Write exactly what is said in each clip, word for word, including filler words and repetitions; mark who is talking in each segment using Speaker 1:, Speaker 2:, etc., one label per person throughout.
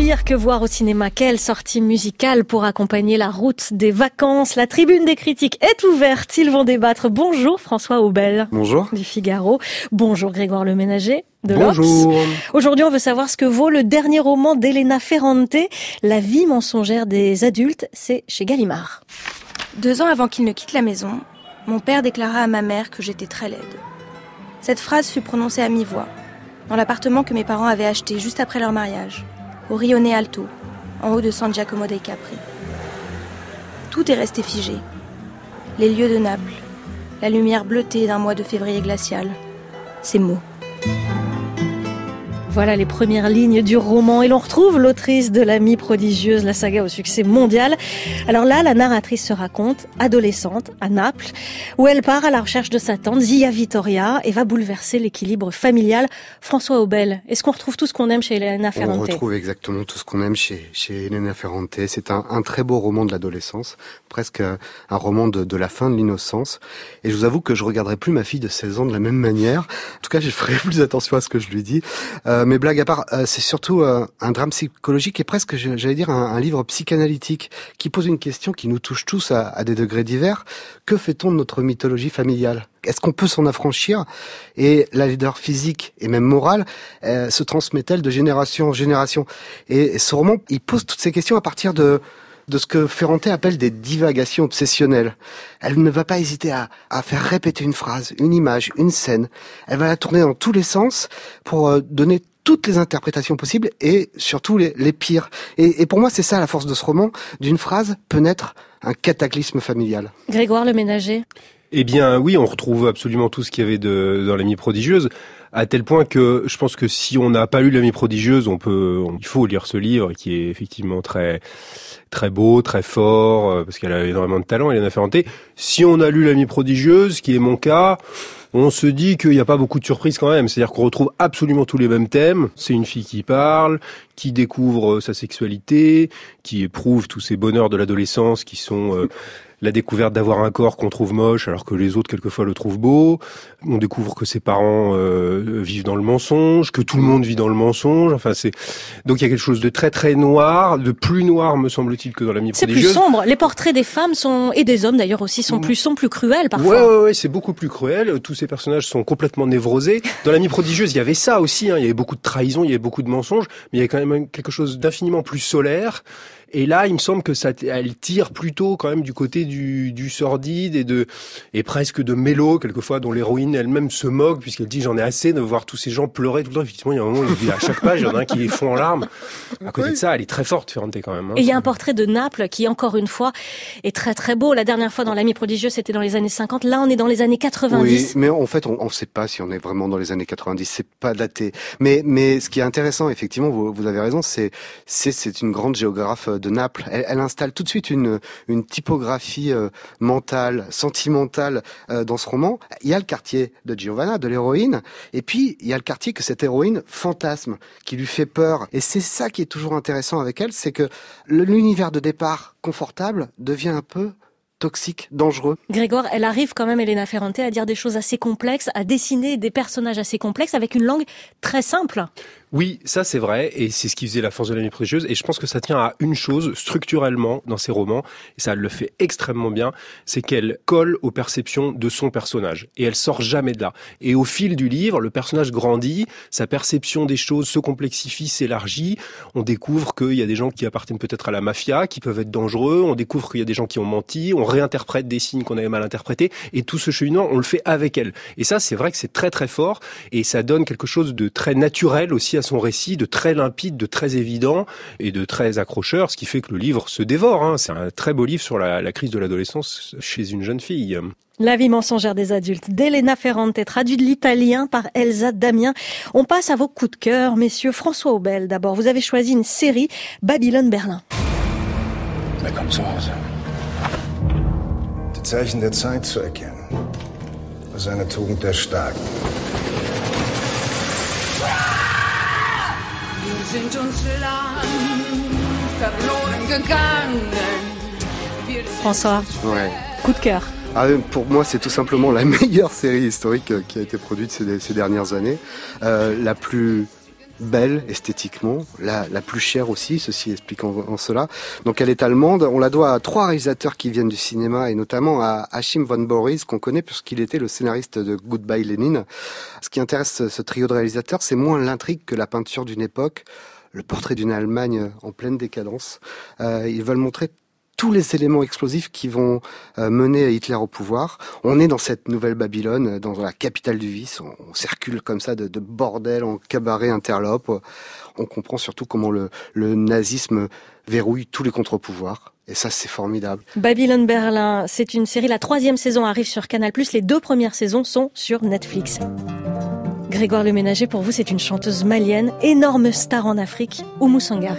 Speaker 1: lire que voir au cinéma. Quelle sortie musicale pour accompagner la route des vacances. La tribune des critiques est ouverte. Ils vont débattre. Bonjour François Aubel.
Speaker 2: Bonjour.
Speaker 1: Du Figaro. Bonjour Grégoire Leménager. De
Speaker 2: Bonjour.
Speaker 1: l'Obs. Aujourd'hui, on veut savoir ce que vaut le dernier roman d'Elena Ferrante, La vie mensongère des adultes. C'est chez Gallimard.
Speaker 3: Deux ans avant qu'il ne quitte la maison, mon père déclara à ma mère que j'étais très laide. Cette phrase fut prononcée à mi-voix, dans l'appartement que mes parents avaient acheté juste après leur mariage, au Rione Alto, en haut de San Giacomo dei Capri. Tout est resté figé. Les lieux de Naples, la lumière bleutée d'un mois de février glacial, ces mots.
Speaker 1: Voilà les premières lignes du roman et l'on retrouve l'autrice de L'amie prodigieuse, la saga au succès mondial. Alors là, la narratrice se raconte, adolescente, à Naples, où elle part à la recherche de sa tante, Zia Vittoria, et va bouleverser l'équilibre familial. François Aubel, est-ce qu'on retrouve tout ce qu'on aime chez Elena Ferrante ?
Speaker 2: On retrouve exactement tout ce qu'on aime chez, chez Elena Ferrante. C'est un, un très beau roman de l'adolescence, presque un roman de, de la fin de l'innocence. Et je vous avoue que je regarderai plus ma fille de seize ans de la même manière. En tout cas, je ferai plus attention à ce que je lui dis. Euh, Mais blague à part, euh, c'est surtout euh, un drame psychologique et presque, j'allais dire, un, un livre psychanalytique qui pose une question qui nous touche tous à, à des degrés divers. Que fait-on de notre mythologie familiale ? Est-ce qu'on peut s'en affranchir ? Et la laideur physique et même morale euh, se transmet-elle de génération en génération ? Et, et ce roman, il pose toutes ces questions à partir de... de ce que Ferrante appelle des divagations obsessionnelles. Elle ne va pas hésiter à, à faire répéter une phrase, une image, une scène. Elle va la tourner dans tous les sens pour euh, donner toutes les interprétations possibles et surtout les, les pires. Et, et pour moi, c'est ça la force de ce roman. D'une phrase peut naître un cataclysme familial.
Speaker 1: Grégoire Leménager.
Speaker 4: Eh bien oui, on retrouve absolument tout ce qu'il y avait de, dans L'amie prodigieuse, à tel point que je pense que si on n'a pas lu L'amie prodigieuse, on peut, on, il faut lire ce livre qui est effectivement très très beau, très fort, parce qu'elle a énormément de talent, Elena Ferrante. Si on a lu L'amie prodigieuse, ce qui est mon cas, on se dit qu'il n'y a pas beaucoup de surprises quand même. C'est-à-dire qu'on retrouve absolument tous les mêmes thèmes. C'est une fille qui parle, qui découvre sa sexualité, qui éprouve tous ces bonheurs de l'adolescence qui sont euh, la découverte d'avoir un corps qu'on trouve moche alors que les autres quelquefois le trouvent beau. On découvre que ses parents euh, vivent dans le mensonge, que tout le monde vit dans le mensonge. Enfin, c'est donc il y a quelque chose de très très noir, de plus noir me semble-t-il que dans L'amie prodigieuse.
Speaker 1: C'est plus sombre. Les portraits des femmes sont et des hommes d'ailleurs aussi sont plus sont plus cruels parfois.
Speaker 4: Ouais, ouais, ouais, c'est beaucoup plus cruel. Tous ces personnages sont complètement névrosés. Dans L'amie prodigieuse, il y avait ça aussi. Hein. Il y avait beaucoup de trahison, il y avait beaucoup de mensonges, mais il y avait quand même quelque chose d'infiniment plus solaire. Et là, il me semble que ça, elle tire plutôt quand même du côté du, du sordide et de, et presque de mélo, quelquefois, dont l'héroïne elle-même se moque, puisqu'elle dit j'en ai assez de voir tous ces gens pleurer tout le temps. Effectivement, il y a un moment où à chaque page, il y en a un qui fond en larmes. À côté de ça, elle est très forte, Ferrante, quand même. Hein.
Speaker 1: Et il y a un portrait de Naples qui, encore une fois, est très très beau. La dernière fois dans L'amie prodigieuse, c'était dans les années cinquante. Là, on est dans les années quatre-vingt-dix.
Speaker 2: Oui, mais en fait, on ne sait pas si on est vraiment dans les années quatre-vingt-dix. C'est pas daté. Mais, mais ce qui est intéressant, effectivement, vous, vous avez raison, c'est, c'est, c'est une grande géographe de Naples. Elle, elle installe tout de suite une, une typographie euh, mentale, sentimentale euh, dans ce roman. Il y a le quartier de Giovanna, de l'héroïne, et puis il y a le quartier que cette héroïne fantasme, qui lui fait peur. Et c'est ça qui est toujours intéressant avec elle, c'est que l'univers de départ confortable devient un peu toxique, dangereux.
Speaker 1: Grégoire, elle arrive quand même, Elena Ferrante, à dire des choses assez complexes, à dessiner des personnages assez complexes avec une langue très simple.
Speaker 4: Oui, ça c'est vrai, et c'est ce qui faisait la force de L'amie prodigieuse, et je pense que ça tient à une chose, structurellement, dans ses romans, et ça elle le fait extrêmement bien, c'est qu'elle colle aux perceptions de son personnage, et elle sort jamais de là. Et au fil du livre, le personnage grandit, sa perception des choses se complexifie, s'élargit, on découvre qu'il y a des gens qui appartiennent peut-être à la mafia, qui peuvent être dangereux, on découvre qu'il y a des gens qui ont menti, on réinterprète des signes qu'on avait mal interprétés, et tout ce cheminement, on le fait avec elle. Et ça, c'est vrai que c'est très très fort, et ça donne quelque chose de très naturel aussi à son récit, de très limpide, de très évident et de très accrocheur, ce qui fait que le livre se dévore. Hein. C'est un très beau livre sur la, la crise de l'adolescence chez une jeune fille.
Speaker 1: La vie mensongère des adultes d'Elena Ferrante, traduit de l'italien par Elsa Damien. On passe à vos coups de cœur, messieurs. François Aubel, d'abord, vous avez choisi une série, Babylone Berlin.
Speaker 5: Willkommen zu Hause. Die Zeichen der Zeit zu erkennen, ist eine Tugend der Starken.
Speaker 6: Wir sind uns lang verloren gegangen.
Speaker 1: François,
Speaker 2: Ouais.
Speaker 1: coup de cœur.
Speaker 2: Ah, pour moi, c'est tout simplement la meilleure série historique qui a été produite ces, ces dernières années. Euh, la plus belle esthétiquement, la, la plus chère aussi, ceci explique en, en cela. Donc elle est allemande, on la doit à trois réalisateurs qui viennent du cinéma et notamment à Achim von Boris qu'on connaît puisqu'il était le scénariste de Goodbye Lenin. Ce qui intéresse ce trio de réalisateurs, c'est moins l'intrigue que la peinture d'une époque, le portrait d'une Allemagne en pleine décadence. Euh, ils veulent montrer tous les éléments explosifs qui vont euh, mener Hitler au pouvoir. On est dans cette nouvelle Babylone, dans la capitale du vice. On, on circule comme ça de, de bordel en cabaret interlope. On comprend surtout comment le, le nazisme verrouille tous les contre-pouvoirs. Et ça, c'est formidable.
Speaker 1: Babylone Berlin, c'est une série. La troisième saison arrive sur Canal plus. Les deux premières saisons sont sur Netflix. Grégoire Leménager, pour vous, c'est une chanteuse malienne, énorme star en Afrique, Oumou Sangaré.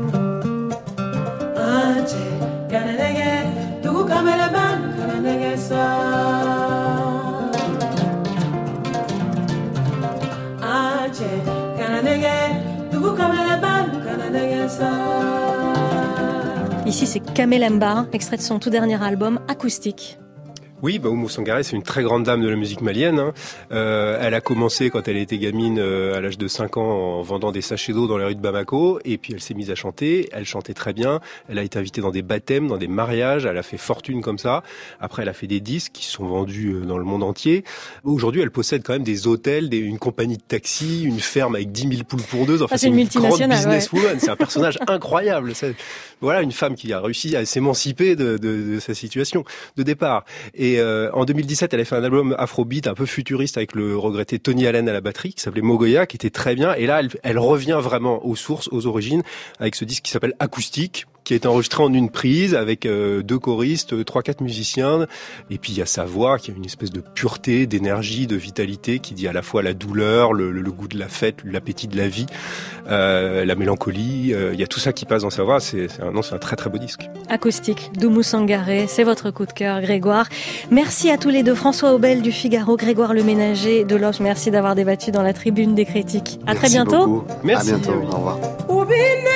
Speaker 1: Ici, c'est Kamelemba, extrait de son tout dernier album, Acoustique.
Speaker 4: Oui, bah, Oumou Sangaré, c'est une très grande dame de la musique malienne. Hein. Euh, elle a commencé quand elle était gamine, euh, à l'âge de cinq ans, en vendant des sachets d'eau dans les rues de Bamako. Et puis elle s'est mise à chanter. Elle chantait très bien. Elle a été invitée dans des baptêmes, dans des mariages. Elle a fait fortune comme ça. Après, elle a fait des disques qui sont vendus dans le monde entier. Aujourd'hui, elle possède quand même des hôtels, des, une compagnie de taxi, une ferme avec dix mille poules pour deux. Enfin,
Speaker 1: ah, c'est,
Speaker 4: c'est
Speaker 1: une,
Speaker 4: une grande businesswoman.
Speaker 1: Ouais.
Speaker 4: C'est un personnage incroyable. C'est, voilà, une femme qui a réussi à s'émanciper de, de, de sa situation de départ. Et Et euh, en deux mille dix-sept, elle a fait un album afrobeat un peu futuriste avec le regretté Tony Allen à la batterie, qui s'appelait Mogoya, qui était très bien. Et là, elle, elle revient vraiment aux sources, aux origines, avec ce disque qui s'appelle Acoustique, qui a été enregistré en une prise avec euh, deux choristes, trois, quatre musiciens. Et puis il y a sa voix qui a une espèce de pureté, d'énergie, de vitalité, qui dit à la fois la douleur, le, le, le goût de la fête, l'appétit de la vie, euh, la mélancolie. Euh, il y a tout ça qui passe dans sa voix. C'est, c'est un, non, c'est un très très beau disque.
Speaker 1: Acoustique d'Oumou Sangaré, c'est votre coup de cœur, Grégoire. Merci à tous les deux, François Aubel du Figaro, Grégoire Leménager de l'Obs. Merci d'avoir débattu dans la tribune des critiques. À
Speaker 2: Merci
Speaker 1: très bientôt.
Speaker 2: Beaucoup.
Speaker 4: Merci.
Speaker 2: À bientôt. Au revoir.